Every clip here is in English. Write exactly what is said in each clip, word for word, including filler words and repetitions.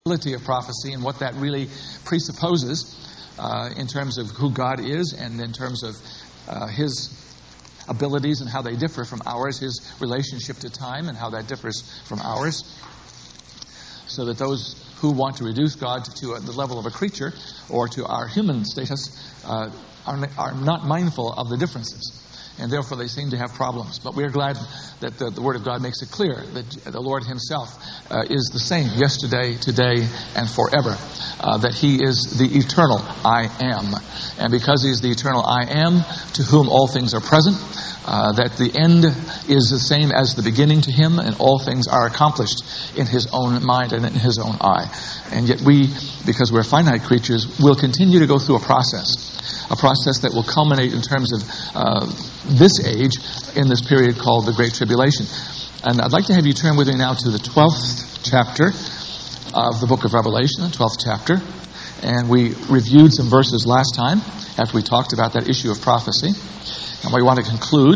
ability of prophecy and what that really presupposes uh, in terms of who God is and in terms of uh, His abilities and how they differ from ours, His relationship to time and how that differs from ours, so that those who want to reduce God to the level of a creature or to our human status uh, are, are not mindful of the differences. And therefore they seem to have problems. But we are glad that the, the Word of God makes it clear that the Lord Himself uh, is the same yesterday, today, and forever. Uh, that He is the eternal I Am. And because He is the eternal I Am, to whom all things are present, uh, that the end is the same as the beginning to Him, and all things are accomplished in His own mind and in His own eye. And yet we, because we're finite creatures, will continue to go through a process. A process that will culminate in terms of uh, this age in this period called the Great Tribulation. And I'd like to have you turn with me now to the twelfth chapter of the book of Revelation, the twelfth chapter. And we reviewed some verses last time after we talked about that issue of prophecy. And we want to conclude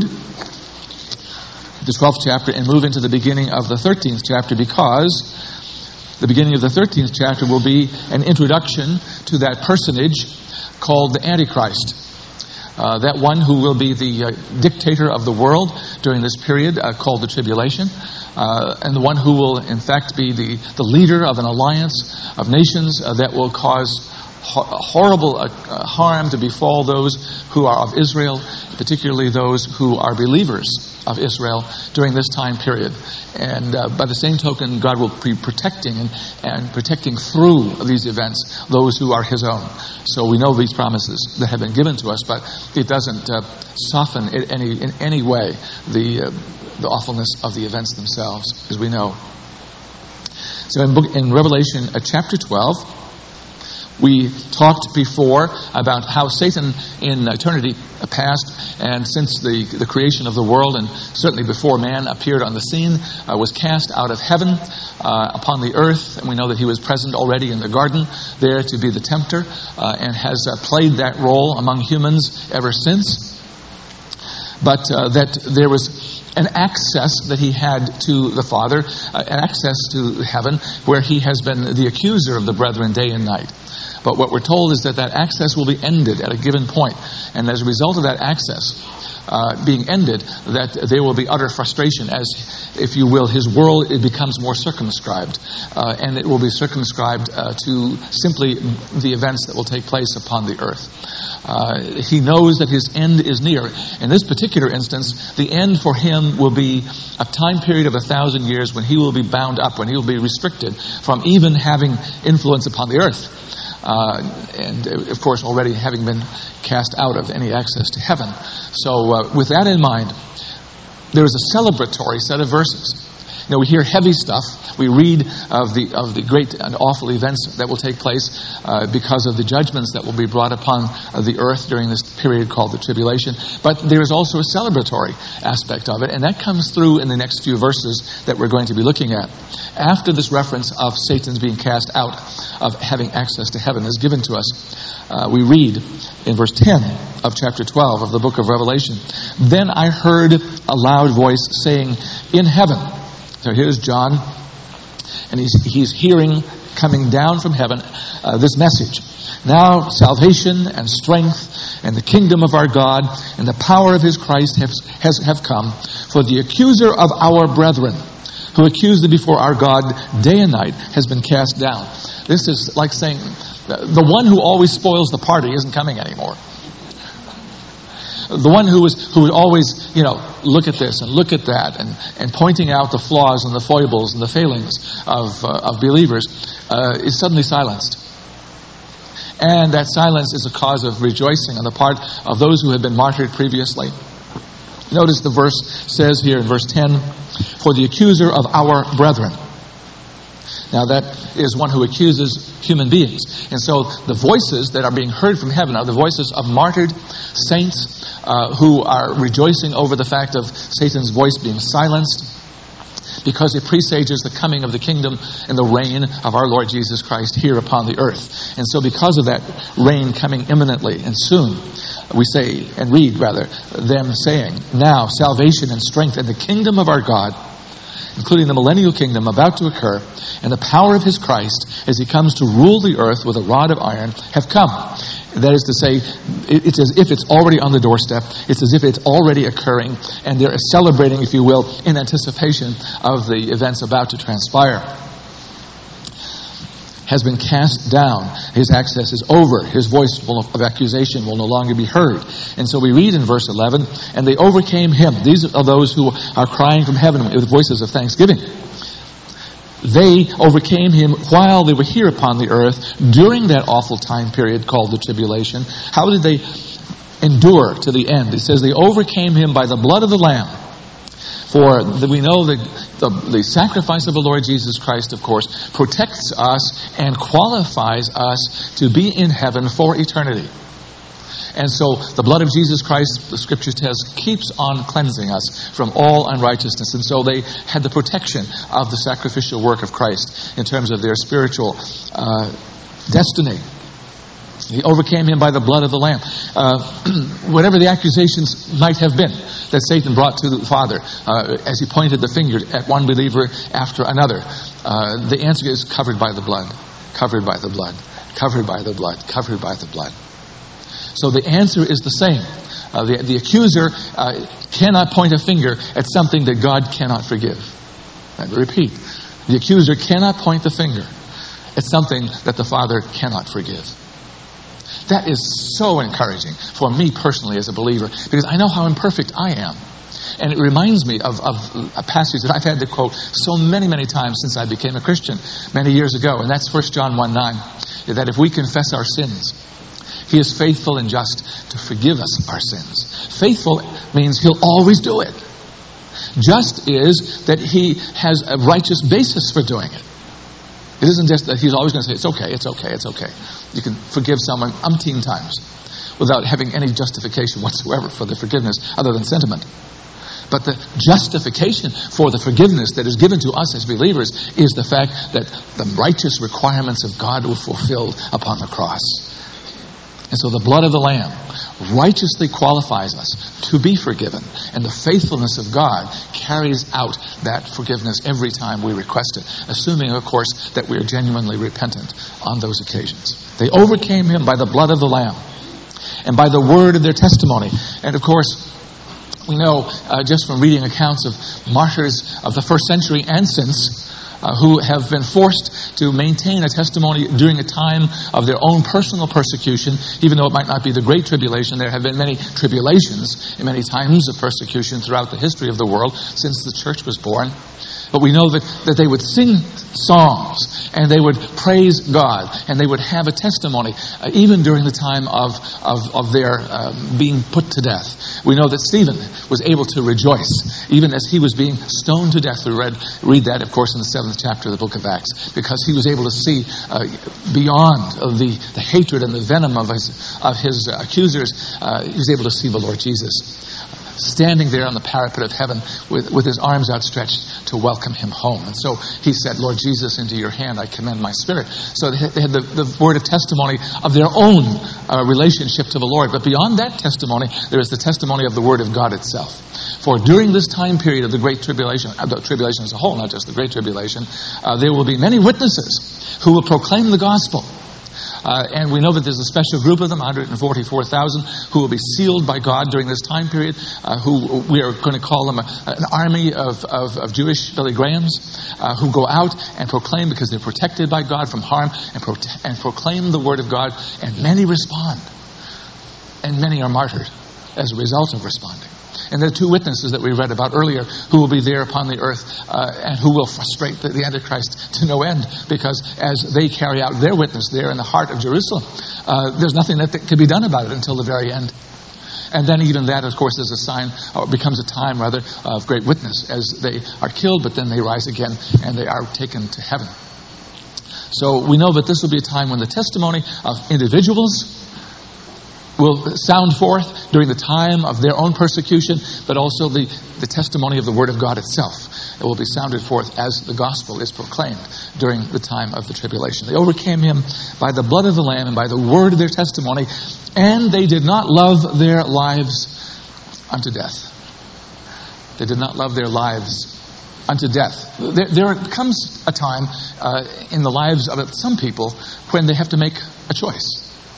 the twelfth chapter and move into the beginning of the thirteenth chapter, because the beginning of the thirteenth chapter will be an introduction to that personage called the Antichrist. Uh, that one who will be the uh, dictator of the world during this period uh, called the tribulation. Uh, and the one who will in fact be the, the leader of an alliance of nations uh, that will cause ho- horrible uh, uh, harm to befall those who are of Israel, particularly those who are believers of Israel during this time period. And uh, by the same token, God will be protecting and, and protecting through these events those who are His own. So we know these promises that have been given to us, but it doesn't uh, soften in any, in any way the, uh, the awfulness of the events themselves, as we know. So in, book, in Revelation uh, chapter twelve, we talked before about how Satan in eternity past and since the, the creation of the world, and certainly before man appeared on the scene, uh, was cast out of heaven uh, upon the earth. And we know that he was present already in the garden there to be the tempter uh, and has uh, played that role among humans ever since. But uh, that there was an access that he had to the Father, uh, an access to heaven where he has been the accuser of the brethren day and night. But what we're told is that that access will be ended at a given point. And as a result of that access uh, being ended, that there will be utter frustration as, if you will, his world it becomes more circumscribed. Uh, and it will be circumscribed uh, to simply the events that will take place upon the earth. Uh, he knows that his end is near. In this particular instance, the end for him will be a time period of a thousand years when he will be bound up, when he will be restricted from even having influence upon the earth. Uh, and, of course, already having been cast out of any access to heaven. So, uh, with that in mind, there is a celebratory set of verses. You know, we hear heavy stuff. We read of the of the great and awful events that will take place uh, because of the judgments that will be brought upon uh, the earth during this period called the tribulation. But there is also a celebratory aspect of it, and that comes through in the next few verses that we're going to be looking at. After this reference of Satan's being cast out, of having access to heaven is given to us, uh, we read in verse ten of chapter twelve of the book of Revelation, "Then I heard a loud voice saying in heaven." So here's John, and he's he's hearing coming down from heaven uh, this message. "Now salvation and strength and the kingdom of our God and the power of His Christ have, has have come. For the accuser of our brethren, who accused them before our God day and night, has been cast down." This is like saying the one who always spoils the party isn't coming anymore. The one who was who would always, you know, look at this and look at that, and, and pointing out the flaws and the foibles and the failings of uh, of believers uh, is suddenly silenced. And that silence is a cause of rejoicing on the part of those who have been martyred previously. Notice the verse says here in verse ten, "For the accuser of our brethren." Now that is one who accuses human beings. And so the voices that are being heard from heaven are the voices of martyred saints uh, who are rejoicing over the fact of Satan's voice being silenced, because it presages the coming of the kingdom and the reign of our Lord Jesus Christ here upon the earth. And so because of that reign coming imminently and soon, we say, and read rather, them saying, "Now salvation and strength and the kingdom of our God including the millennial kingdom about to occur, and the power of his Christ as he comes to rule the earth with a rod of iron, have come. That is to say, it's as if it's already on the doorstep. It's as if it's already occurring, and they're celebrating, if you will, in anticipation of the events about to transpire. Has been cast down. His access is over. His voice of accusation will no longer be heard. And so we read in verse eleven, and they overcame him. These are those who are crying from heaven with voices of thanksgiving. They overcame him while they were here upon the earth during that awful time period called the tribulation. How did they endure to the end? It says they overcame him by the blood of the Lamb. For we know that the, the sacrifice of the Lord Jesus Christ, of course, protects us and qualifies us to be in heaven for eternity. And so the blood of Jesus Christ, the Scripture says, keeps on cleansing us from all unrighteousness. And so they had the protection of the sacrificial work of Christ in terms of their spiritual uh, destiny. He overcame him by the blood of the Lamb. Uh, whatever the accusations might have been that Satan brought to the Father uh, as he pointed the finger at one believer after another, uh, the answer is covered by the blood, covered by the blood, covered by the blood, covered by the blood. So the answer is the same. Uh, the, the accuser uh, cannot point a finger at something that God cannot forgive. And repeat, the accuser cannot point the finger at something that the Father cannot forgive. That is so encouraging for me personally as a believer, because I know how imperfect I am. And it reminds me of, of a passage that I've had to quote so many, many times since I became a Christian many years ago. And that's First John one nine, that if we confess our sins, He is faithful and just to forgive us our sins. Faithful means He'll always do it. Just is that He has a righteous basis for doing it. It isn't just that He's always going to say, it's okay, it's okay, it's okay. You can forgive someone umpteen times without having any justification whatsoever for the forgiveness other than sentiment. But the justification for the forgiveness that is given to us as believers is the fact that the righteous requirements of God were fulfilled upon the cross. And so the blood of the Lamb righteously qualifies us to be forgiven. And the faithfulness of God carries out that forgiveness every time we request it, assuming, of course, that we are genuinely repentant on those occasions. They overcame Him by the blood of the Lamb and by the word of their testimony. And, of course, we know uh, just from reading accounts of martyrs of the first century and since, Uh, who have been forced to maintain a testimony during a time of their own personal persecution, even though it might not be the Great Tribulation. There have been many tribulations and many times of persecution throughout the history of the world since the church was born. But we know that, that they would sing songs and they would praise God and they would have a testimony uh, even during the time of, of, of their uh, being put to death. We know that Stephen was able to rejoice even as he was being stoned to death. We read, read that, of course, in the seventh chapter of the book of Acts, because he was able to see uh, beyond uh, the, the hatred and the venom of his, of his uh, accusers. Uh, he was able to see the Lord Jesus standing there on the parapet of heaven with, with his arms outstretched to welcome him home. And so he said, Lord Jesus, into your hand I commend my spirit. So they had, they had the, the word of testimony of their own uh, relationship to the Lord. But beyond that testimony, there is the testimony of the word of God itself. For during this time period of the Great Tribulation, uh, the tribulation as a whole, not just the Great Tribulation, uh, there will be many witnesses who will proclaim the gospel. Uh, and we know that there's a special group of them, one hundred forty-four thousand, who will be sealed by God during this time period, uh, who we are going to call them a, an army of, of, of Jewish Billy Grahams, uh, who go out and proclaim because they're protected by God from harm and, pro- and proclaim the word of God. And many respond. And many are martyred as a result of responding. And there are two witnesses that we read about earlier who will be there upon the earth uh, and who will frustrate the, the Antichrist to no end, because as they carry out their witness there in the heart of Jerusalem, uh, there's nothing that can be done about it until the very end. And then even that, of course, is a sign, or becomes a time, rather, of great witness as they are killed, but then they rise again and they are taken to heaven. So we know that this will be a time when the testimony of individuals will sound forth during the time of their own persecution, but also the, the testimony of the Word of God itself. It will be sounded forth as the gospel is proclaimed during the time of the tribulation. They overcame Him by the blood of the Lamb and by the word of their testimony, and they did not love their lives unto death. They did not love their lives unto death. There, there comes a time uh, in the lives of some people when they have to make a choice.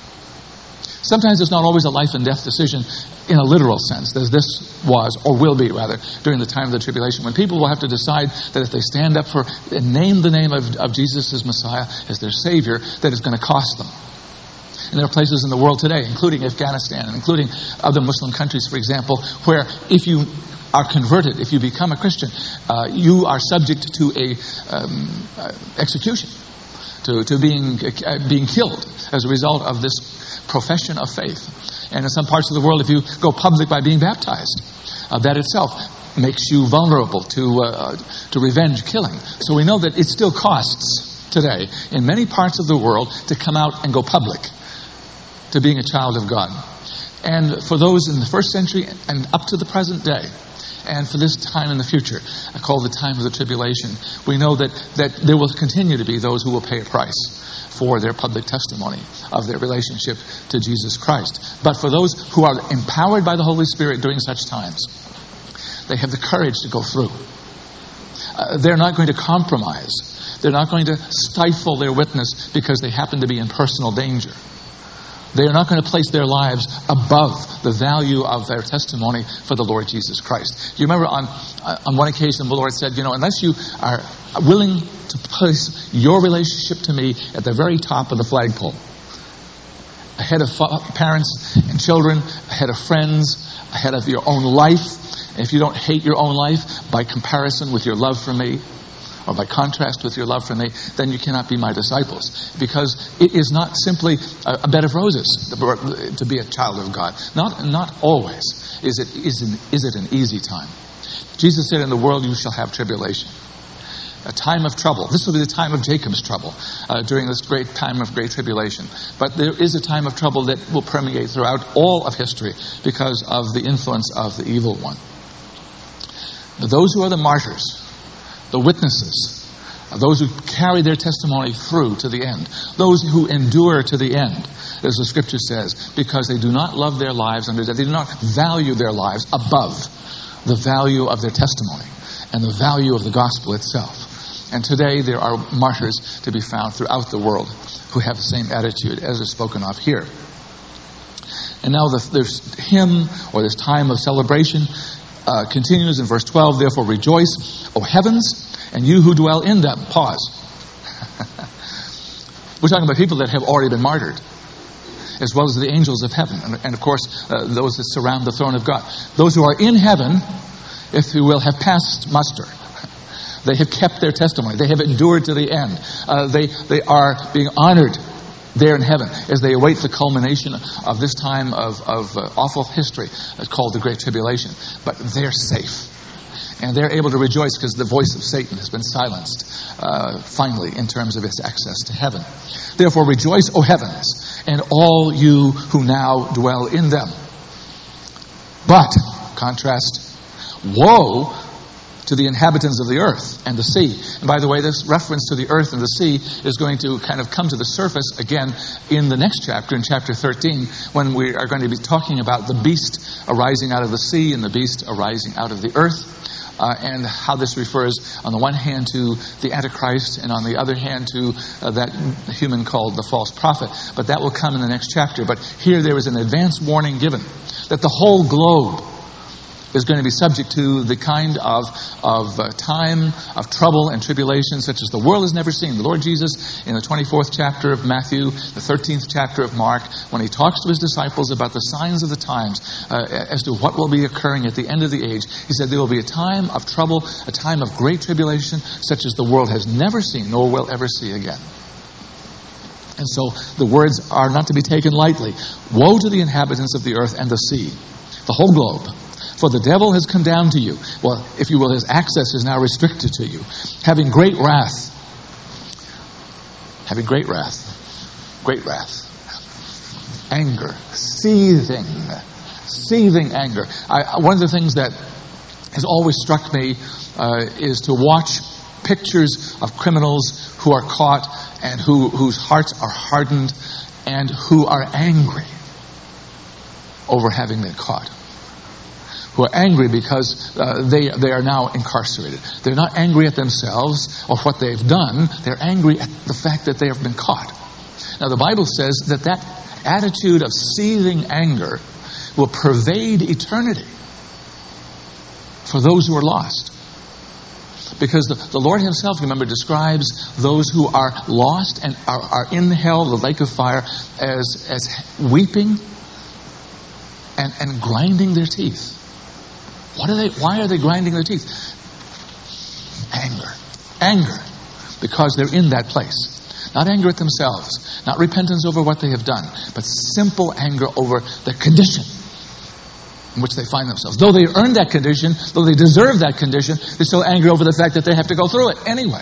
Sometimes it's not always a life and death decision in a literal sense, as this was, or will be rather, during the time of the tribulation, when people will have to decide that if they stand up for and name the name of, of Jesus as Messiah, as their Savior, that it's going to cost them. And there are places in the world today, including Afghanistan, and including other Muslim countries, for example, where if you are converted, if you become a Christian, uh, you are subject to a um, uh, execution, to, to being uh, being killed as a result of this profession of faith. And in some parts of the world, if you go public by being baptized, uh, that itself makes you vulnerable to uh, to revenge killing. So we know that it still costs today in many parts of the world to come out and go public to being a child of God. And for those in the first century and up to the present day, and for this time in the future, I call the time of the tribulation, we know that, that there will continue to be those who will pay a price for their public testimony of their relationship to Jesus Christ. But for those who are empowered by the Holy Spirit during such times, they have the courage to go through. Uh, they're not going to compromise. They're not going to stifle their witness because they happen to be in personal danger. They are not going to place their lives above the value of their testimony for the Lord Jesus Christ. You remember on uh, on one occasion the Lord said, you know, unless you are willing to place your relationship to me at the very top of the flagpole, ahead of fa- parents and children, ahead of friends, ahead of your own life, and if you don't hate your own life by comparison with your love for me, or by contrast with your love for me, then you cannot be my disciples. Because it is not simply a, a bed of roses to be a child of God. Not not always is it is, an, is it an easy time. Jesus said, in the world you shall have tribulation. A time of trouble. This will be the time of Jacob's trouble uh, during this great time of great tribulation. But there is a time of trouble that will permeate throughout all of history because of the influence of the evil one. But those who are the martyrs, the witnesses, those who carry their testimony through to the end, those who endure to the end, as the Scripture says, because they do not love their lives under death. They do not value their lives above the value of their testimony and the value of the gospel itself. And today there are martyrs to be found throughout the world who have the same attitude as is spoken of here. And now the, this hymn, or this time of celebration, Uh, continues in verse twelve, therefore rejoice, O heavens, and you who dwell in them. Pause. We're talking about people that have already been martyred, as well as the angels of heaven, and, and of course, uh, those that surround the throne of God. Those who are in heaven, if you will, have passed muster. They have kept their testimony. They have endured to the end. Uh, they, they are being honored there in heaven as they await the culmination of this time of, of uh, awful history called the Great Tribulation. But they're safe. And they're able to rejoice because the voice of Satan has been silenced, uh, finally, in terms of its access to heaven. Therefore rejoice, O heavens, and all you who now dwell in them. But, contrast, woe to the inhabitants of the earth and the sea. And by the way, this reference to the earth and the sea is going to kind of come to the surface again in the next chapter, in chapter thirteen, when we are going to be talking about the beast arising out of the sea and the beast arising out of the earth, uh, and how this refers on the one hand to the Antichrist and on the other hand to uh, that human called the false prophet. But that will come in the next chapter. But here there is an advance warning given that the whole globe is going to be subject to the kind of, of uh, time of trouble and tribulation such as the world has never seen. The Lord Jesus, in the twenty-fourth chapter of Matthew, the thirteenth chapter of Mark, when he talks to his disciples about the signs of the times, uh, as to what will be occurring at the end of the age, he said there will be a time of trouble, a time of great tribulation, such as the world has never seen nor will ever see again. And so the words are not to be taken lightly. Woe to the inhabitants of the earth and the sea, the whole globe. For the devil has come down to you. Well, if you will, his access is now restricted to you. Having great wrath. Having great wrath. Great wrath. Anger. Seething. Seething anger. I, one of the things that has always struck me uh, is to watch pictures of criminals who are caught and who whose hearts are hardened and who are angry over having been caught. who are angry because uh, they, they are now incarcerated. They're not angry at themselves or what they've done. They're angry at the fact that they have been caught. Now, the Bible says that that attitude of seething anger will pervade eternity for those who are lost. Because the, the Lord himself, remember, describes those who are lost and are, are in hell, the lake of fire, as, as weeping and, and grinding their teeth. What are they? Why are they grinding their teeth? Anger. Anger. Because they're in that place. Not anger at themselves. Not repentance over what they have done. But simple anger over the condition in which they find themselves. Though they earned that condition, though they deserve that condition, they're still angry over the fact that they have to go through it anyway.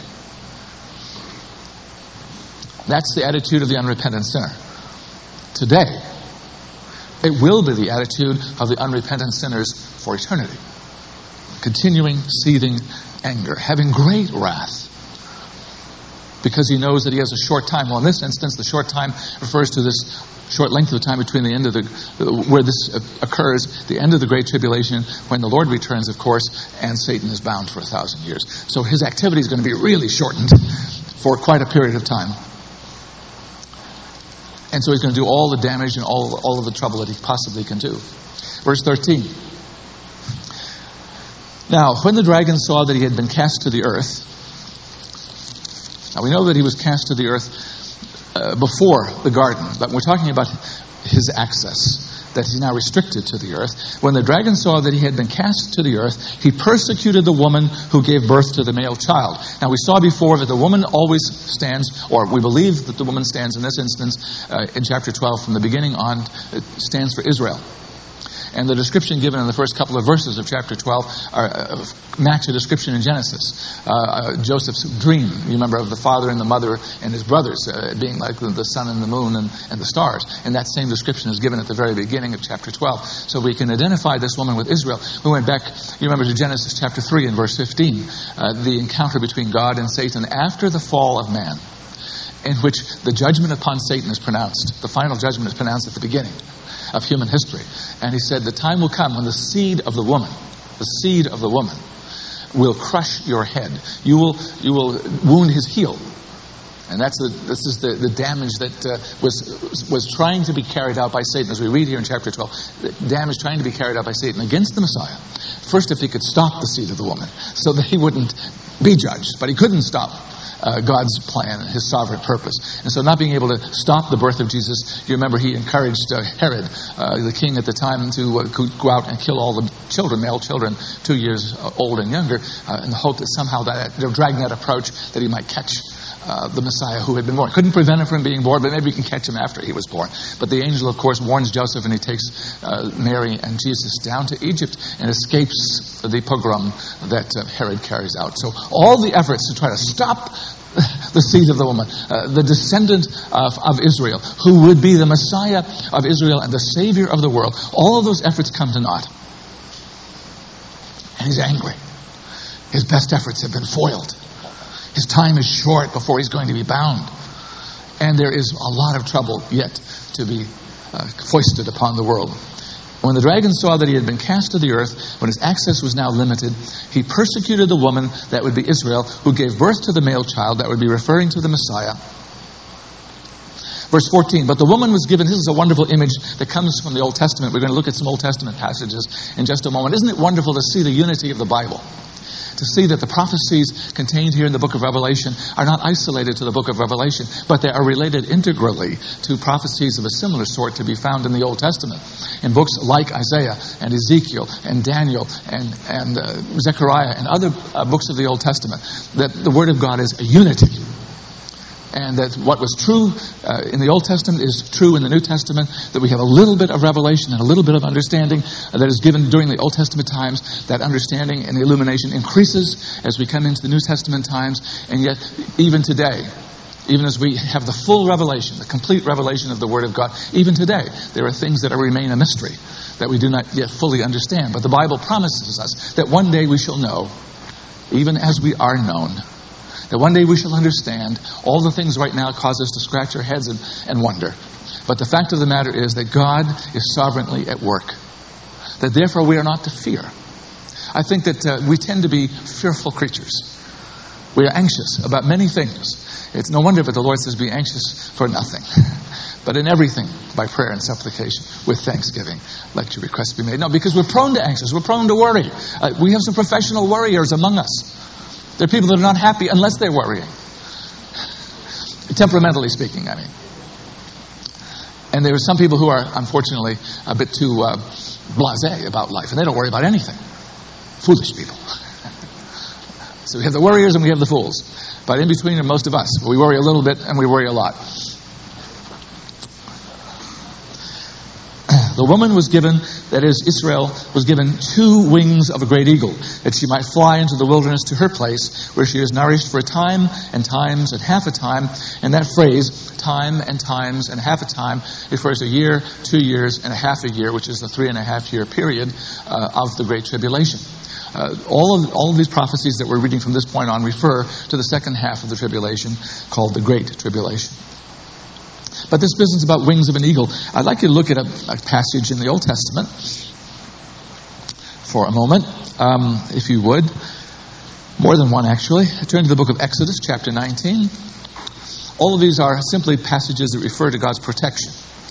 That's the attitude of the unrepentant sinner. Today, it will be the attitude of the unrepentant sinners for eternity. Continuing, seething anger, having great wrath, because he knows that he has a short time. Well, in this instance, the short time refers to this short length of time between the end of the, where this occurs, the end of the Great Tribulation, when the Lord returns, of course, and Satan is bound for a thousand years. So his activity is going to be really shortened for quite a period of time. And so he's going to do all the damage and all, all of the trouble that he possibly can do. Verse thirteen. Now, when the dragon saw that he had been cast to the earth, now we know that he was cast to the earth uh, before the garden, but we're talking about his access, that he's now restricted to the earth. When the dragon saw that he had been cast to the earth, he persecuted the woman who gave birth to the male child. Now we saw before that the woman always stands, or we believe that the woman stands in this instance, uh, in chapter twelve, from the beginning on, it stands for Israel. And the description given in the first couple of verses of chapter twelve are, uh, match a description in Genesis. Uh, uh, Joseph's dream, you remember, of the father and the mother and his brothers uh, being like the, the sun and the moon and, and the stars. And that same description is given at the very beginning of chapter twelve. So we can identify this woman with Israel. We went back, you remember, to Genesis chapter three and verse fifteen, uh, the encounter between God and Satan after the fall of man, in which the judgment upon Satan is pronounced. The final judgment is pronounced at the beginning of human history. And he said, the time will come when the seed of the woman, the seed of the woman, will crush your head. You will, you will wound his heel. And that's the, this is the, the damage that uh, was, was trying to be carried out by Satan, as we read here in chapter twelve. The damage trying to be carried out by Satan against the Messiah. First, if he could stop the seed of the woman, so that he wouldn't be judged. But he couldn't stop Uh, God's plan, his sovereign purpose. And so not being able to stop the birth of Jesus, you remember he encouraged uh, Herod, uh, the king at the time, to uh, go out and kill all the children, male children, two years old and younger, uh, in the hope that somehow that they're dragging that approach that he might catch uh, the Messiah who had been born. Couldn't prevent him from being born, but maybe he can catch him after he was born. But the angel, of course, warns Joseph, and he takes uh, Mary and Jesus down to Egypt and escapes the pogrom that uh, Herod carries out. So all the efforts to try to stop the seed of the woman, uh, the descendant of, of Israel, who would be the Messiah of Israel and the Savior of the world, all of those efforts come to naught. And he's angry. His best efforts have been foiled. His time is short before he's going to be bound. And there is a lot of trouble yet to be uh, foisted upon the world. When the dragon saw that he had been cast to the earth, when his access was now limited, he persecuted the woman, that would be Israel, who gave birth to the male child, that would be referring to the Messiah. Verse fourteen, but the woman was given, this is a wonderful image that comes from the Old Testament. We're going to look at some Old Testament passages in just a moment. Isn't it wonderful to see the unity of the Bible? To see that the prophecies contained here in the book of Revelation are not isolated to the book of Revelation, but they are related integrally to prophecies of a similar sort to be found in the Old Testament. In books like Isaiah and Ezekiel and Daniel and, and uh, Zechariah and other uh, books of the Old Testament, that the Word of God is a unity. And that what was true uh, in the Old Testament is true in the New Testament, that we have a little bit of revelation and a little bit of understanding uh, that is given during the Old Testament times. That understanding and illumination increases as we come into the New Testament times. And yet, even today, even as we have the full revelation, the complete revelation of the Word of God, even today, there are things that remain a mystery that we do not yet fully understand. But the Bible promises us that one day we shall know, even as we are known. That one day we shall understand. All the things right now cause us to scratch our heads and, and wonder. But the fact of the matter is that God is sovereignly at work. that therefore we are not to fear. I think that uh, we tend to be fearful creatures. We are anxious about many things. It's no wonder that the Lord says, be anxious for nothing, but in everything, by prayer and supplication, with thanksgiving, let your requests be made. No, because we're prone to anxious. We're prone to worry. Uh, we have some professional worriers among us. There are people that are not happy unless they're worrying. Temperamentally speaking, I mean. And there are some people who are, unfortunately, a bit too uh, blasé about life, and they don't worry about anything. Foolish people. So we have the worriers and we have the fools. But in between are most of us. We worry a little bit and we worry a lot. The woman was given, that is, Israel, was given two wings of a great eagle, that she might fly into the wilderness to her place, where she is nourished for a time and times and half a time. And that phrase, time and times and half a time, refers to a year, two years, and a half a year, which is the three and a half year period uh, of the Great Tribulation. Uh, all of all of these prophecies that we're reading from this point on refer to the second half of the tribulation, called the Great Tribulation. But this business about wings of an eagle, I'd like you to look at a, a passage in the Old Testament for a moment, um, if you would. More than one, actually. Turn to the book of Exodus, chapter nineteen. All of these are simply passages that refer to God's protection.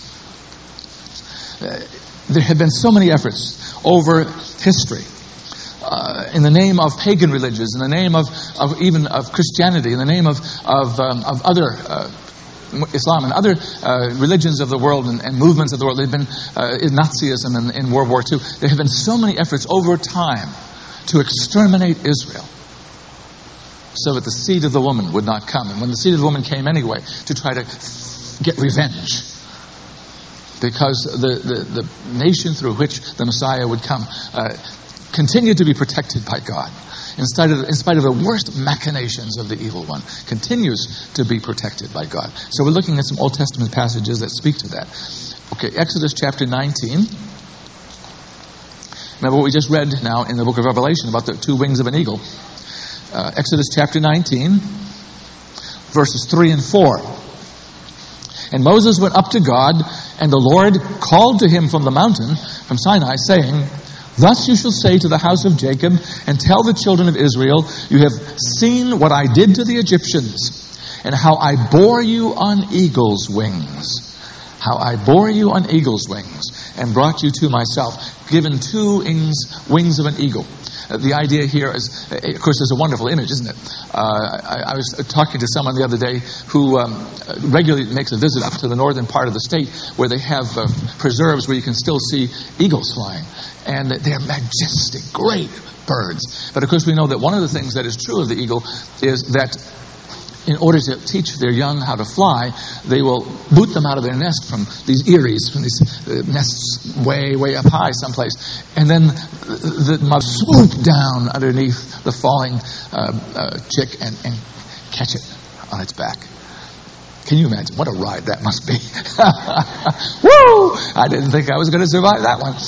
Uh, there have been so many efforts over history, Uh, in the name of pagan religions, in the name of, of even of Christianity, in the name of of, um, of other uh, Islam and other uh, religions of the world and, and movements of the world. There have been uh, in Nazism in, in World War Two. There have been so many efforts over time to exterminate Israel, so that the seed of the woman would not come. And when the seed of the woman came anyway, to try to get revenge, because the the, the nation through which the Messiah would come Uh, continued to be protected by God. In spite, of, in spite of the worst machinations of the evil one, continues to be protected by God. So we're looking at some Old Testament passages that speak to that. Okay, Exodus chapter nineteen. Remember what we just read now in the book of Revelation about the two wings of an eagle. Uh, Exodus chapter nineteen, verses three and four. And Moses went up to God, and the Lord called to him from the mountain, from Sinai, saying, Thus you shall say to the house of Jacob, and tell the children of Israel, you have seen what I did to the Egyptians, and how I bore you on eagle's wings. How I bore you on eagle's wings, and brought you to myself, given two wings, wings of an eagle. Uh, the idea here is, uh, of course, there's a wonderful image, isn't it? Uh, I, I was talking to someone the other day who um, regularly makes a visit up to the northern part of the state, where they have uh, preserves where you can still see eagles flying. And they're majestic, great birds. But of course we know that one of the things that is true of the eagle is that in order to teach their young how to fly, they will boot them out of their nest from these eyries, from these uh, nests way, way up high someplace. And then the, the mother swoop down underneath the falling uh, uh, chick and, and catch it on its back. Can you imagine? What a ride that must be. Woo! I didn't think I was going to survive that one.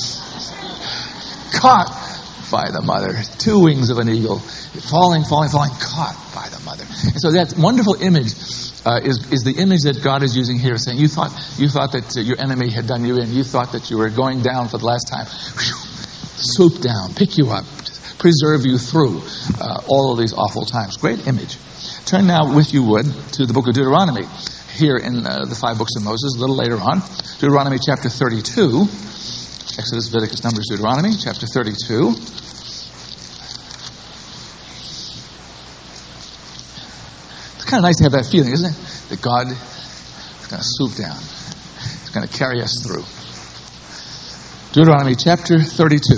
Caught by the mother. Two wings of an eagle. Falling, falling, falling. Caught by the mother. And so that wonderful image uh, is, is the image that God is using here, saying, you thought you thought that uh, your enemy had done you in. You thought that you were going down for the last time. Whew. Swoop down, pick you up, preserve you through uh, all of these awful times. Great image. Turn now, if you would, to the book of Deuteronomy. Here in uh, the five books of Moses, a little later on. Deuteronomy chapter thirty-two. Exodus, Leviticus, Numbers, Deuteronomy, chapter thirty-two. It's kind of nice to have that feeling, isn't it? That God is going to swoop down. He's going to carry us through. Deuteronomy chapter thirty-two.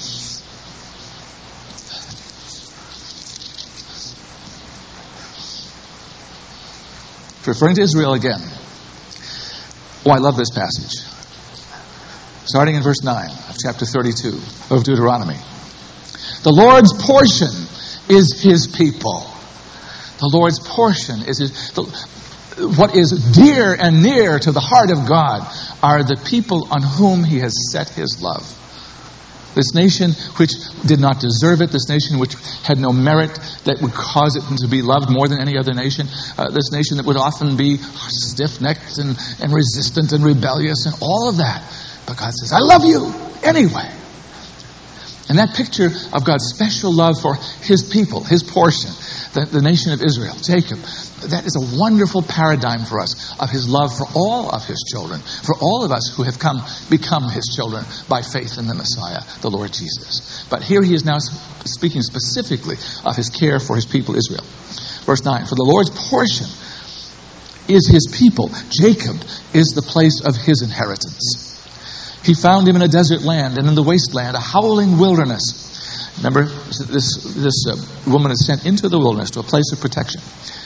Referring to Israel again. Oh, I love this passage. Starting in verse nine of chapter thirty-two of Deuteronomy. The Lord's portion is his people. The Lord's portion is his... The, what is dear and near to the heart of God are the people on whom he has set his love. This nation which did not deserve it, this nation which had no merit that would cause it to be loved more than any other nation, uh, this nation that would often be stiff-necked and, and resistant and rebellious and all of that. But God says, I love you anyway. And that picture of God's special love for his people, his portion, the, the nation of Israel, Jacob, that is a wonderful paradigm for us of his love for all of his children, for all of us who have come become his children by faith in the Messiah, the Lord Jesus. But here he is now speaking specifically of his care for his people Israel. Verse nine, for the Lord's portion is his people. Jacob is the place of his inheritance. He found him in a desert land and in the wasteland, a howling wilderness. Remember, this, this uh, woman is sent into the wilderness to a place of protection.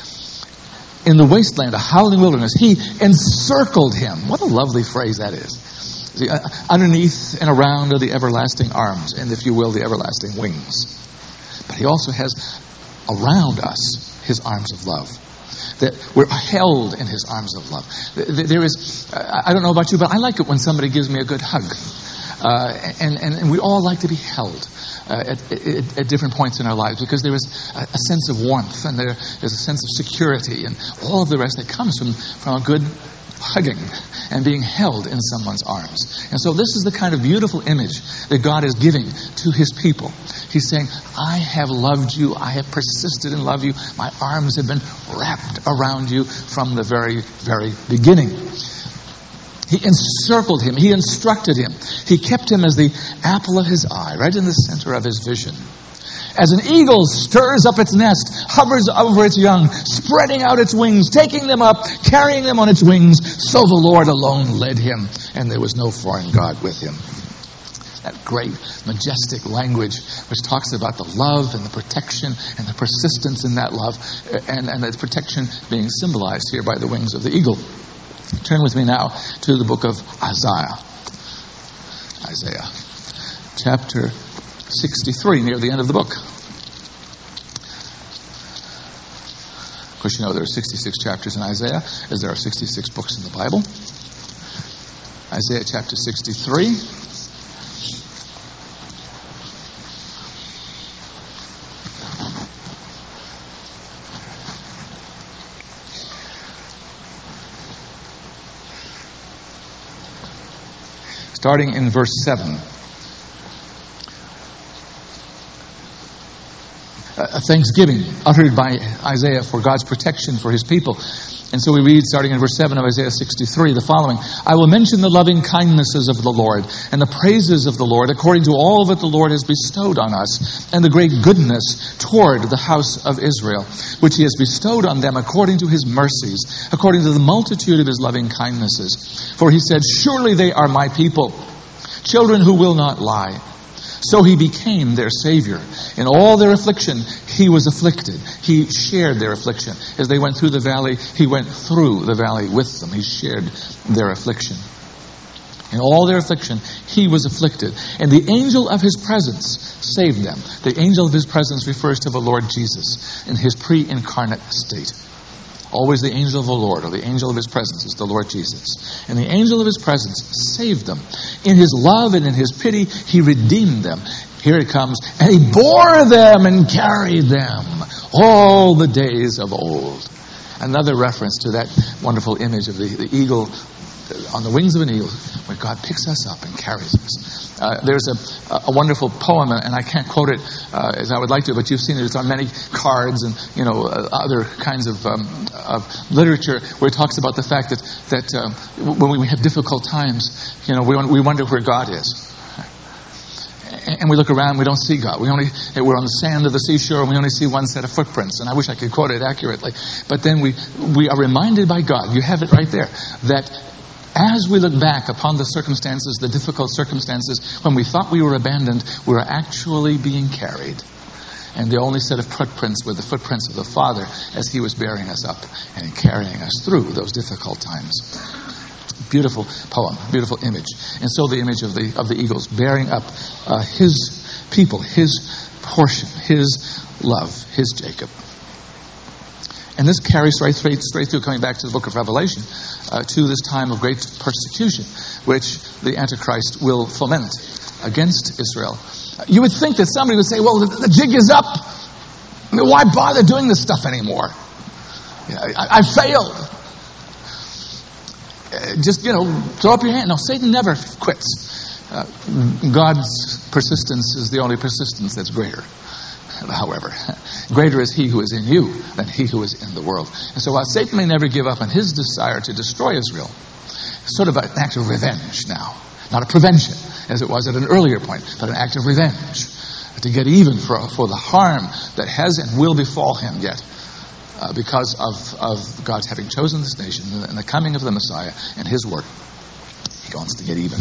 In the wasteland, a howling wilderness, he encircled him. What a lovely phrase that is. See, uh, underneath and around are the everlasting arms, and if you will, the everlasting wings. But he also has around us his arms of love. That we're held in his arms of love. There is, I don't know about you, but I like it when somebody gives me a good hug. Uh, and, and, and we all like to be held uh, at, at, at different points in our lives because there is a, a sense of warmth and there is a sense of security and all of the rest that comes from, from a good hugging and being held in someone's arms. And so this is the kind of beautiful image that God is giving to his people. He's saying, I have loved you. I have persisted in love you. My arms have been wrapped around you from the very, very beginning. He encircled him. He instructed him. He kept him as the apple of his eye, right in the center of his vision. As an eagle stirs up its nest, hovers over its young, spreading out its wings, taking them up, carrying them on its wings, so the Lord alone led him, and there was no foreign God with him. That great, majestic language which talks about the love and the protection and the persistence in that love, and, and the protection being symbolized here by the wings of the eagle. Turn with me now to the book of Isaiah. Isaiah, chapter sixty-three, near the end of the book. Of course, you know there are sixty-six chapters in Isaiah, as there are sixty-six books in the Bible. Isaiah chapter sixty-three. Starting in verse seven. A thanksgiving uttered by Isaiah for God's protection for his people. And so we read, starting in verse seven of Isaiah sixty-three, the following. I will mention the loving kindnesses of the Lord and the praises of the Lord according to all that the Lord has bestowed on us and the great goodness toward the house of Israel, which he has bestowed on them according to his mercies, according to the multitude of his loving kindnesses. For he said, surely they are my people, children who will not lie. So he became their Savior. In all their affliction, he was afflicted. He shared their affliction. As they went through the valley, he went through the valley with them. He shared their affliction. In all their affliction, he was afflicted. And the angel of his presence saved them. The angel of his presence refers to the Lord Jesus in his pre-incarnate state. Always the angel of the Lord, or the angel of his presence, is the Lord Jesus. And the angel of his presence saved them. In his love and in his pity, he redeemed them. Here it comes. And he bore them and carried them all the days of old. Another reference to that wonderful image of the, the eagle on the wings of an eagle, where God picks us up and carries us. Uh, there's a, a wonderful poem, and I can't quote it uh, as I would like to, but you've seen it. It's on many cards and you know uh, other kinds of, um, of literature, where it talks about the fact that that uh, when we have difficult times, you know, we we wonder where God is. And we look around, we don't see God. We only, we're on the sand of the seashore, and we only see one set of footprints. And I wish I could quote it accurately. But then we, we are reminded by God, you have it right there, that as we look back upon the circumstances, the difficult circumstances, when we thought we were abandoned, we were actually being carried. And the only set of footprints were the footprints of the Father as he was bearing us up and carrying us through those difficult times. Beautiful poem, beautiful image. And so the image of the of the eagles bearing up uh, his people, his portion, his love, his Jacob. And this carries right straight, straight through, coming back to the book of Revelation, uh, to this time of great persecution, which the Antichrist will foment against Israel. You would think that somebody would say, well, the, the jig is up. I mean, why bother doing this stuff anymore? I, I failed. Just, you know, throw up your hand. No, Satan never quits. Uh, God's persistence is the only persistence that's greater. However, greater is he who is in you than he who is in the world. And so while Satan may never give up on his desire to destroy Israel, it's sort of an act of revenge now. Not a prevention, as it was at an earlier point, but an act of revenge. To get even for, for the harm that has and will befall him yet. Uh, because of, of God's having chosen this nation and the coming of the Messiah and his work. He wants to get even.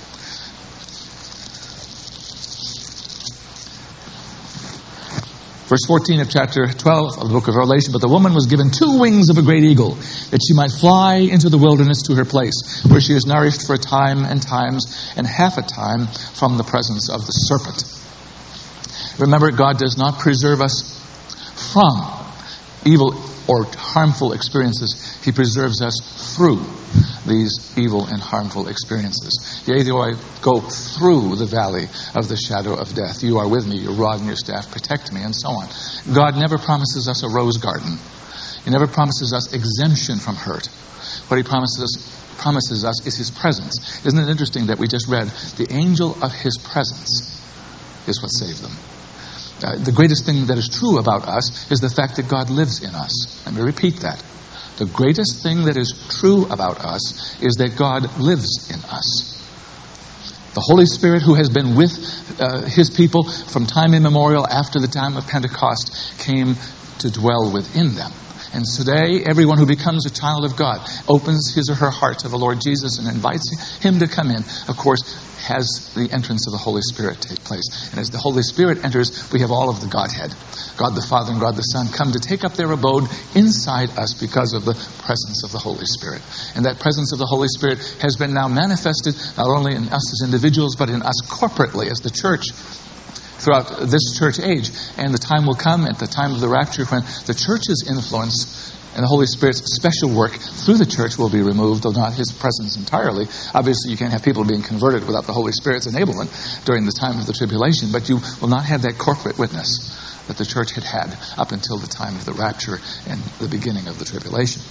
Verse fourteen of chapter twelve of the book of Revelation, but the woman was given two wings of a great eagle, that she might fly into the wilderness to her place, where she is nourished for a time and times and half a time from the presence of the serpent. Remember, God does not preserve us from evil or harmful experiences. He preserves us through these evil and harmful experiences. Yea, though I go through the valley of the shadow of death, you are with me, your rod and your staff protect me, and so on. God never promises us a rose garden. He never promises us exemption from hurt. What he promises us, promises us is his presence. Isn't it interesting that we just read, the angel of his presence is what saved them. Uh, the greatest thing that is true about us is the fact that God lives in us. Let me repeat that. The greatest thing that is true about us is that God lives in us. The Holy Spirit, who has been with uh, his people from time immemorial after the time of Pentecost, came to dwell within them. And today, everyone who becomes a child of God opens his or her heart to the Lord Jesus and invites him to come in, of course, has the entrance of the Holy Spirit take place. And as the Holy Spirit enters, we have all of the Godhead. God the Father and God the Son come to take up their abode inside us because of the presence of the Holy Spirit. And that presence of the Holy Spirit has been now manifested not only in us as individuals, but in us corporately as the church throughout this church age. And the time will come at the time of the rapture when the church's influence and the Holy Spirit's special work through the church will be removed, though not his presence entirely. Obviously, you can't have people being converted without the Holy Spirit's enablement during the time of the tribulation, but you will not have that corporate witness that the church had had up until the time of the rapture and the beginning of the tribulation.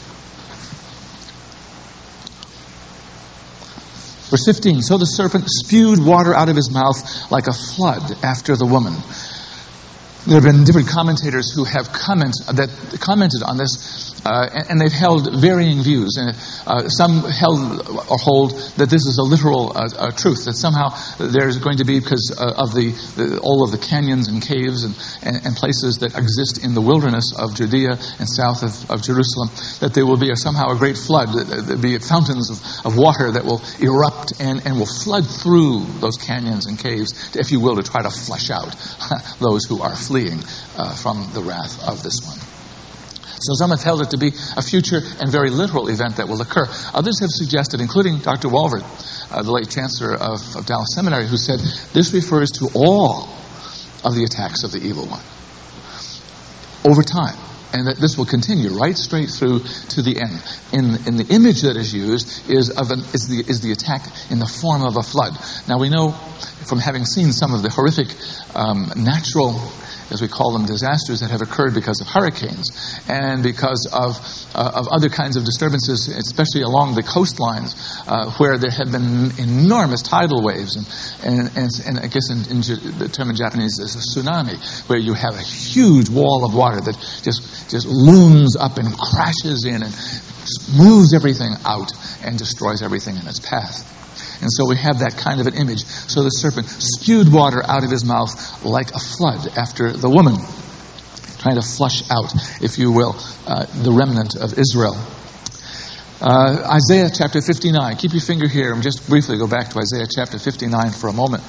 Verse fifteen, so the serpent spewed water out of his mouth like a flood after the woman. There have been different commentators who have comment, that commented on this, uh, and, and they've held varying views. And uh, some held or hold that this is a literal uh, uh, truth, that somehow there's going to be, because uh, of the, the all of the canyons and caves and, and, and places that exist in the wilderness of Judea and south of, of Jerusalem, that there will be a, somehow a great flood, that there will be fountains of, of water that will erupt and, and will flood through those canyons and caves, if you will, to try to flush out those who are fleeing uh, from the wrath of this one. So some have held it to be a future and very literal event that will occur. Others have suggested, including Doctor Walvoord, uh, the late chancellor of, of Dallas Seminary, who said this refers to all of the attacks of the evil one over time, and that this will continue right straight through to the end. In, in the image that is used is of an, is the is the attack in the form of a flood. Now we know from having seen some of the horrific um, natural, as we call them, disasters that have occurred because of hurricanes and because of uh, of other kinds of disturbances, especially along the coastlines, uh, where there have been enormous tidal waves, and and, and, and I guess in, in the term in Japanese is a tsunami, where you have a huge wall of water that just just looms up and crashes in and moves everything out and destroys everything in its path. And so we have that kind of an image. So the serpent spewed water out of his mouth like a flood after the woman, trying to flush out, if you will, uh, the remnant of Israel. Uh, Isaiah chapter fifty-nine. Keep your finger here and just briefly go back to Isaiah chapter fifty-nine for a moment.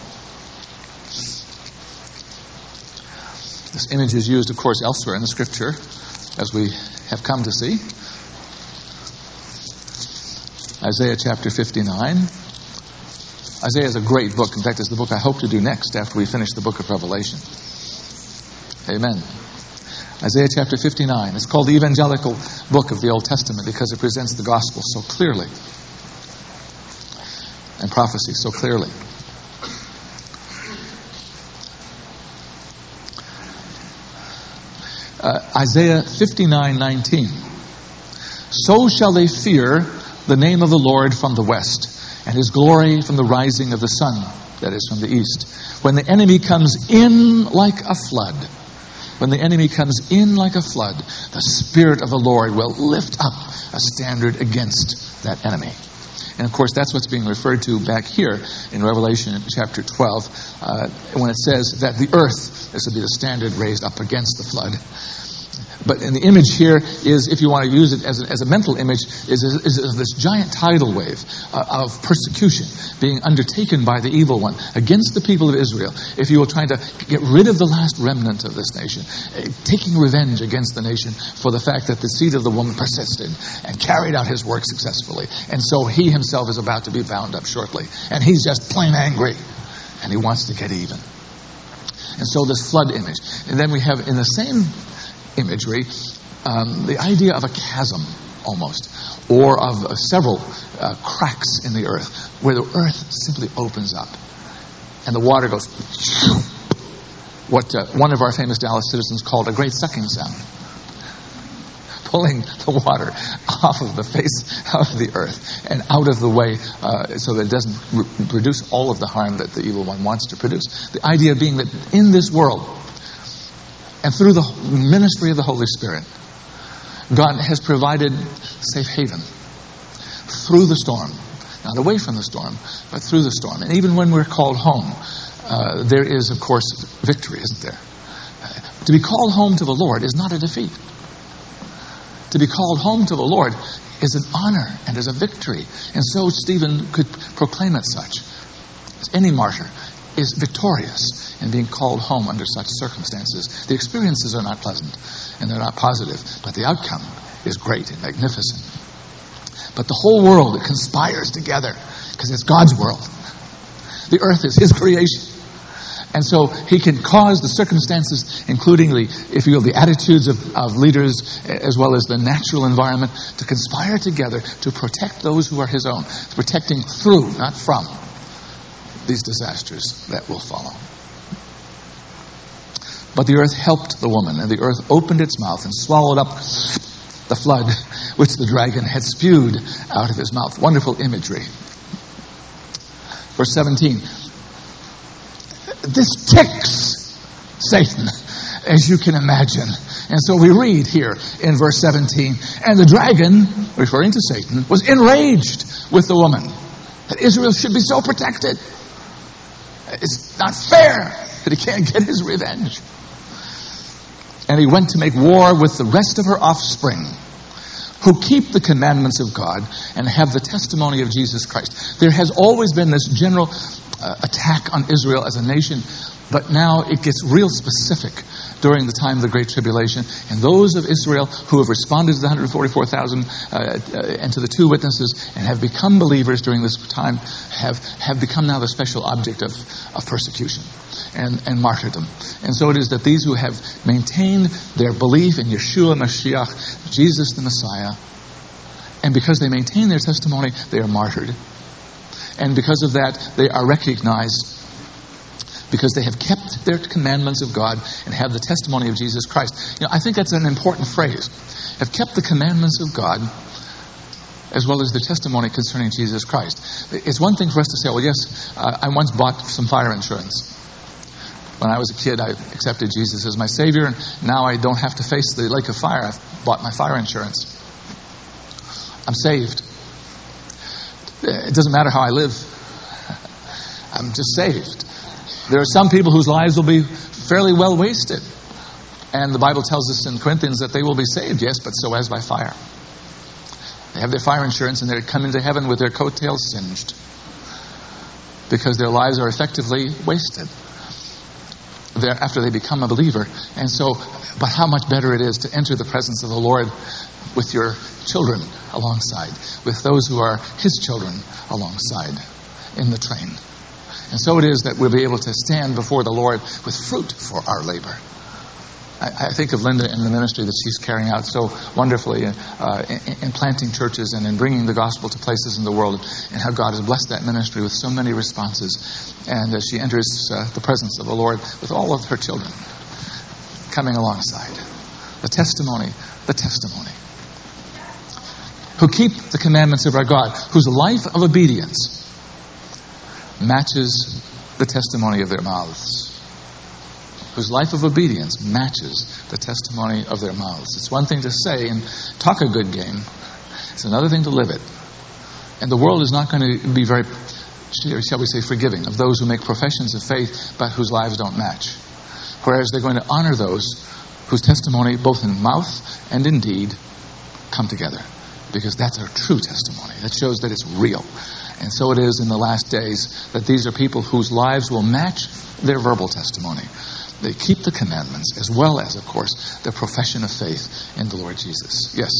This image is used, of course, elsewhere in the Scripture, as we have come to see. Isaiah chapter fifty-nine. Isaiah is a great book. In fact, it's the book I hope to do next after we finish the book of Revelation. Amen. Isaiah chapter fifty-nine. It's called the evangelical book of the Old Testament because it presents the gospel so clearly and prophecy so clearly. Uh, Isaiah fifty-nine nineteen. So shall they fear the name of the Lord from the west, and his glory from the rising of the sun, that is, from the east. When the enemy comes in like a flood, when the enemy comes in like a flood, the Spirit of the Lord will lift up a standard against that enemy. And of course, that's what's being referred to back here in Revelation chapter twelve, uh, when it says that the earth, this would be the standard raised up against the flood. But in the image here is, if you want to use it as a, as a mental image, is, is, is this giant tidal wave uh, of persecution being undertaken by the evil one against the people of Israel. If you were trying to get rid of the last remnant of this nation, uh, taking revenge against the nation for the fact that the seed of the woman persisted and carried out his work successfully. And so he himself is about to be bound up shortly. And he's just plain angry. And he wants to get even. And so this flood image. And then we have in the same imagery, um, the idea of a chasm almost, or of uh, several uh, cracks in the earth, where the earth simply opens up and the water goes, what uh, one of our famous Dallas citizens called a great sucking sound, pulling the water off of the face of the earth and out of the way uh, so that it doesn't re- produce all of the harm that the evil one wants to produce. The idea being that in this world, and through the ministry of the Holy Spirit, God has provided safe haven through the storm. Not away from the storm, but through the storm. And even when we're called home, uh, there is, of course, victory, isn't there? Uh, to be called home to the Lord is not a defeat. To be called home to the Lord is an honor and is a victory. And so Stephen could proclaim it such. Any martyr is victorious in being called home under such circumstances. The experiences are not pleasant and they're not positive, but the outcome is great and magnificent. But the whole world conspires together because it's God's world. The earth is his creation. And so he can cause the circumstances, including the, if you will, the attitudes of, of leaders, as well as the natural environment, to conspire together to protect those who are his own, protecting through, not from, these disasters that will follow. But the earth helped the woman, and the earth opened its mouth and swallowed up the flood which the dragon had spewed out of his mouth. Wonderful imagery. Verse seventeen. This ticks Satan, as you can imagine. And so we read here in verse seventeen, and the dragon, referring to Satan, was enraged with the woman, that Israel should be so protected. It's not fair that he can't get his revenge. And he went to make war with the rest of her offspring, who keep the commandments of God and have the testimony of Jesus Christ. There has always been this general uh, attack on Israel as a nation, but now it gets real specific during the time of the Great Tribulation. And those of Israel who have responded to the one hundred forty-four thousand uh, uh, and to the two witnesses and have become believers during this time have, have become now the special object of, of persecution and, and martyrdom. And so it is that these who have maintained their belief in Yeshua Mashiach, Jesus the Messiah, and because they maintain their testimony, they are martyred. And because of that, they are recognized because they have kept their commandments of God and have the testimony of Jesus Christ. You know, I think that's an important phrase. Have kept the commandments of God as well as the testimony concerning Jesus Christ. It's one thing for us to say, well, yes, uh, I once bought some fire insurance. When I was a kid, I accepted Jesus as my Savior, and now I don't have to face the lake of fire. I've bought my fire insurance. I'm saved. It doesn't matter how I live. I'm just saved. There are some people whose lives will be fairly well wasted. And the Bible tells us in Corinthians that they will be saved, yes, but so as by fire. They have their fire insurance and they come into heaven with their coattails singed because their lives are effectively wasted after they become a believer. And so, but how much better it is to enter the presence of the Lord with your children alongside, with those who are his children alongside in the train. And so it is that we'll be able to stand before the Lord with fruit for our labor. I, I think of Linda and the ministry that she's carrying out so wonderfully uh, in, in planting churches and in bringing the gospel to places in the world, and how God has blessed that ministry with so many responses. And as she enters uh, the presence of the Lord with all of her children coming alongside. The testimony, the testimony. Who keep the commandments of our God, whose life of obedience matches the testimony of their mouths. Whose life of obedience matches the testimony of their mouths. It's one thing to say and talk a good game. It's another thing to live it. And the world is not going to be very, shall we say, forgiving of those who make professions of faith but whose lives don't match. Whereas they're going to honor those whose testimony, both in mouth and in deed, come together. Because that's our true testimony. That shows that it's real. And so it is in the last days that these are people whose lives will match their verbal testimony. They keep the commandments as well as, of course, their profession of faith in the Lord Jesus. Yes.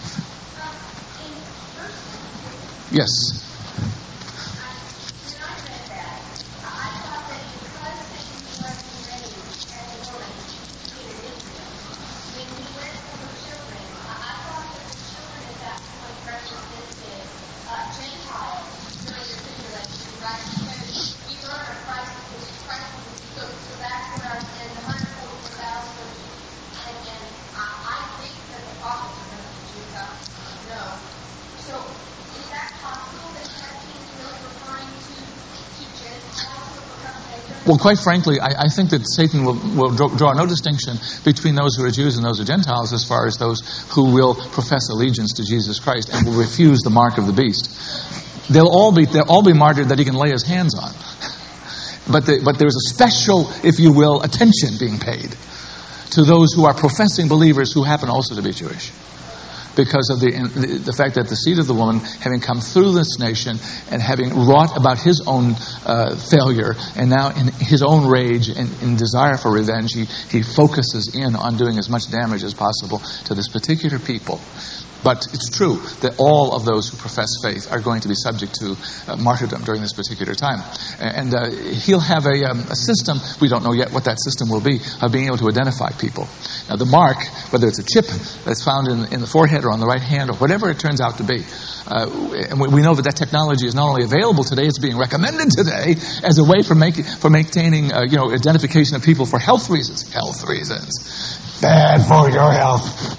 Yes. Well, quite frankly, I, I think that Satan will, will draw no distinction between those who are Jews and those who are Gentiles as far as those who will profess allegiance to Jesus Christ and will refuse the mark of the beast. They'll all be they'll all be martyred that he can lay his hands on. But the, but there's a special, if you will, attention being paid to those who are professing believers who happen also to be Jewish. Because of the the fact that the seed of the woman, having come through this nation and having wrought about his own uh, failure, and now in his own rage and in desire for revenge, he, he focuses in on doing as much damage as possible to this particular people. But it's true that all of those who profess faith are going to be subject to uh, martyrdom during this particular time. And uh, he'll have a, um, a system, we don't know yet what that system will be, of being able to identify people. Now the mark, whether it's a chip that's found in, in the forehead or on the right hand or whatever it turns out to be, uh, and we, we know that that technology is not only available today, it's being recommended today as a way for, make, for maintaining uh, you know, identification of people for health reasons. Health reasons. Bad for your health.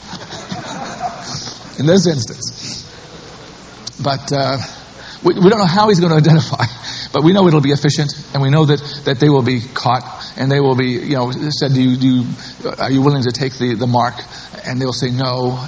In this instance. But uh, we, we don't know how he's going to identify. But we know it'll be efficient, and we know that, that they will be caught, and they will be, you know, said, do you, do you, are you willing to take the, the mark? And they'll say no.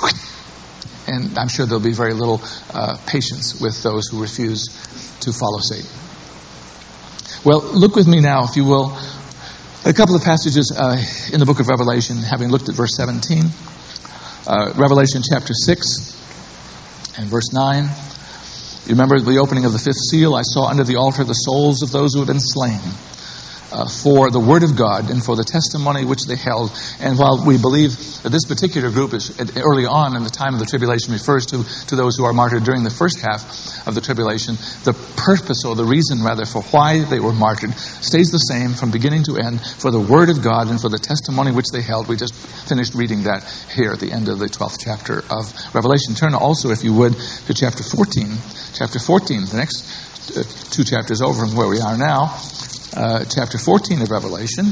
And I'm sure there'll be very little uh, patience with those who refuse to follow Satan. Well, look with me now, if you will, a couple of passages uh, in the book of Revelation, having looked at verse seventeen. Uh, Revelation chapter six and verse nine. You remember the opening of the fifth seal? I saw under the altar the souls of those who had been slain uh, for the word of God and for the testimony which they held. And while we believe that this particular group is early on in the time of the tribulation refers to, to those who are martyred during the first half of the tribulation, the purpose or the reason rather for why they were martyred stays the same from beginning to end, for the word of God and for the testimony which they held. We just finished reading that here at the end of the twelfth chapter of Revelation. Turn also, if you would, to chapter fourteen. Chapter fourteen, the next uh, two chapters over from where we are now. Uh, chapter fourteen of Revelation.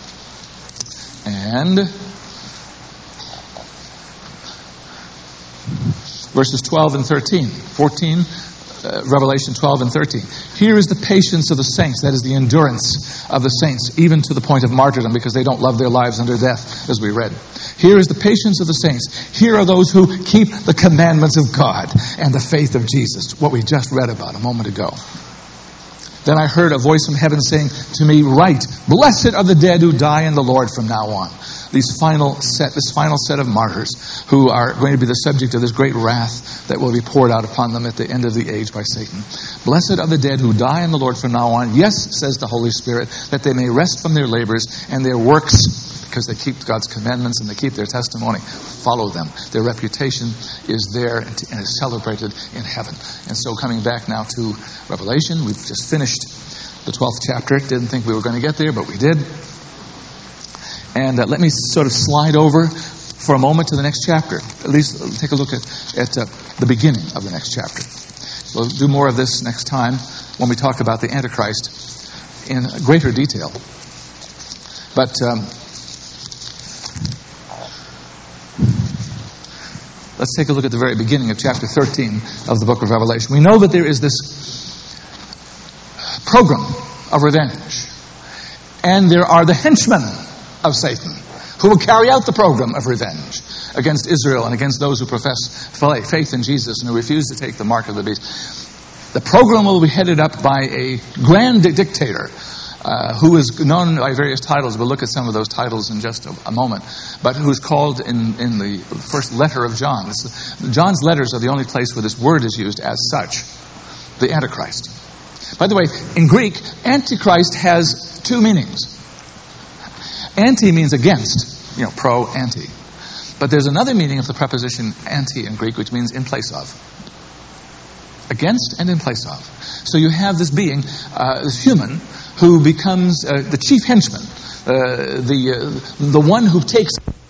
And verses twelve and thirteen. fourteen, uh, Revelation twelve and thirteen. Here is the patience of the saints, that is the endurance of the saints, even to the point of martyrdom, because they don't love their lives unto death, as we read. Here is the patience of the saints. Here are those who keep the commandments of God and the faith of Jesus, what we just read about a moment ago. Then I heard a voice from heaven saying to me, write, blessed are the dead who die in the Lord from now on. These final set, this final set of martyrs who are going to be the subject of this great wrath that will be poured out upon them at the end of the age by Satan. Blessed are the dead who die in the Lord from now on. Yes, says the Holy Spirit, that they may rest from their labors and their works, because they keep God's commandments and they keep their testimony. Follow them. Their reputation is there and is celebrated in heaven. And so coming back now to Revelation, we've just finished the twelfth chapter. Didn't think we were going to get there, but we did. And uh, let me sort of slide over for a moment to the next chapter. At least take a look at, at uh, the beginning of the next chapter. We'll do more of this next time when we talk about the Antichrist in greater detail. But um, let's take a look at the very beginning of chapter thirteen of the book of Revelation. We know that there is this program of revenge. And there are the henchmen of Satan who will carry out the program of revenge against Israel and against those who profess faith in Jesus and who refuse to take the mark of the beast. The program will be headed up by a grand dictator uh, who is known by various titles. We'll look at some of those titles in just a, a moment. But who's called in, in the first letter of John. This, John's letters are the only place where this word is used as such. The Antichrist. By the way, in Greek, Antichrist has two meanings. Anti means against, you know, pro, anti. But there's another meaning of the preposition anti in Greek, which means in place of. Against and in place of. So you have this being, uh, this human, who becomes uh, the chief henchman, uh, the uh, the one who takes